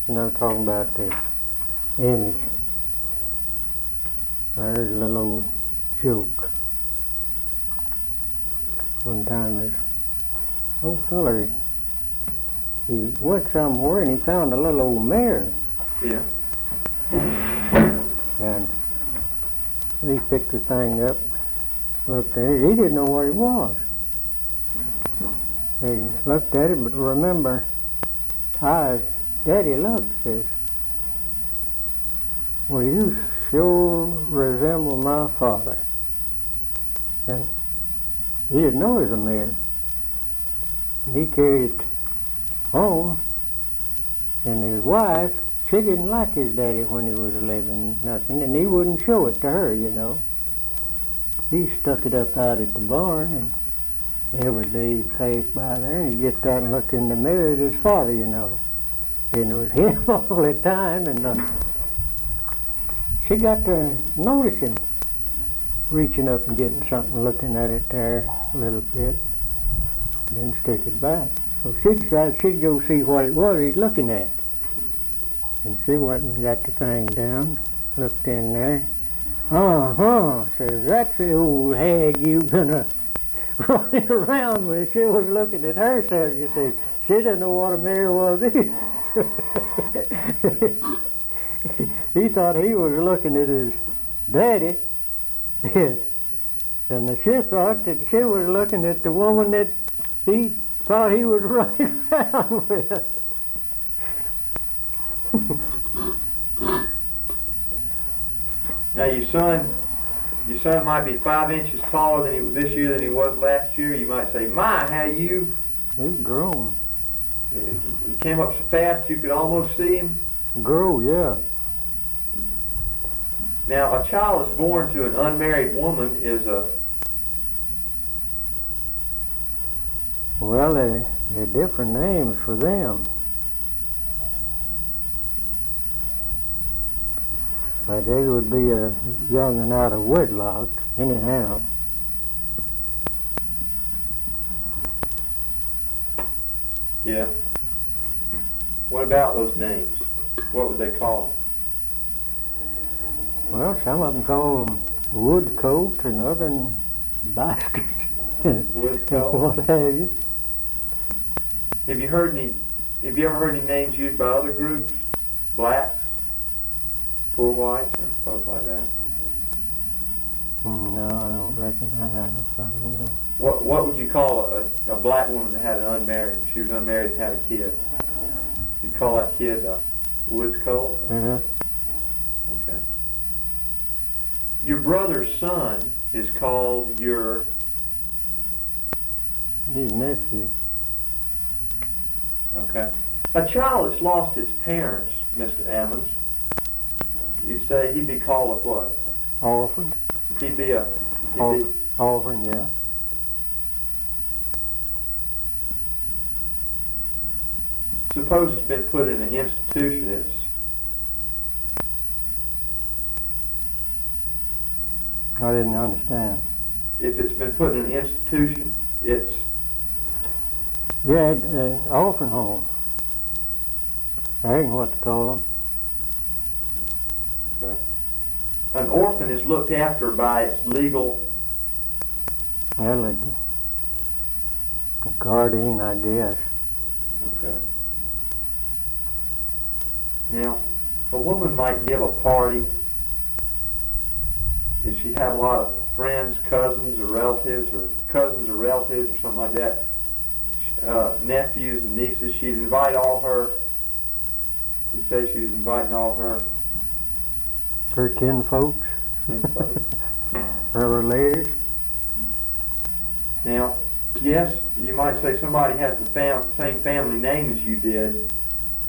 I'm talking about the image. There's a little old joke. One time this old feller, he went somewhere and he found a little old mare. Yeah. And he picked the thing up, looked at it. He didn't know what it was. He looked at it, but remember how his daddy looked, says, "Well, you sure resemble my father." And he didn't know it was a mare. And he carried it home, and his wife, she didn't like his daddy when he was living, nothing, and he wouldn't show it to her, you know. He stuck it up out at the barn, and every day he'd pass by there, and he'd get out and look in the mirror at his father, you know. And it was him all the time, and she got to notice him reaching up and getting something, looking at it there a little bit, and then stick it back. So she decided she'd go see what it was he's looking at. And she went and got the thing down, looked in there. Says, "That's the old hag you gonna running around with." She was looking at herself, you see. She didn't know what a mare was either. He thought he was looking at his daddy, and she thought that she was looking at the woman that he thought he was running around with. Now your son might be 5 inches taller this year than he was last year. You might say, "My, how you..." He's grown. He came up so fast you could almost see him. Grow, yeah. Now a child that's born to an unmarried woman is a... Well, they're different names for them. But they would be a young and out of wedlock, anyhow. Yeah. What about those names? What would they call Well, some of them call them woodcote and others baskets. Woodcote? What have you. them? Have you ever heard any names used by other groups? Blacks? Poor whites or folks like that? No, I don't reckon I have. I don't know. What would you call a black woman that had she was unmarried and had a kid? You'd call that kid a Woodscote? Yeah. Okay. Your brother's son is called your... His nephew. Okay. A child that's lost its parents, Mr. Ammons, you'd say he'd be called a what? Orphan. He'd be a... Orphan, yeah. Suppose it's been put in an institution. I didn't understand. If it's been put in an institution, it's... Yeah, orphan home. I ain't what to call them. Okay. An orphan is looked after by its legal... Well, a guardian, I guess. Okay. Now, a woman might give a party if she had a lot of friends, cousins or relatives or something like that, nephews and nieces. She'd invite all her... You'd say she was inviting all her... Her kinfolks. kinfolks. Her relatives. Now, yes, you might say somebody has the same family name as you did,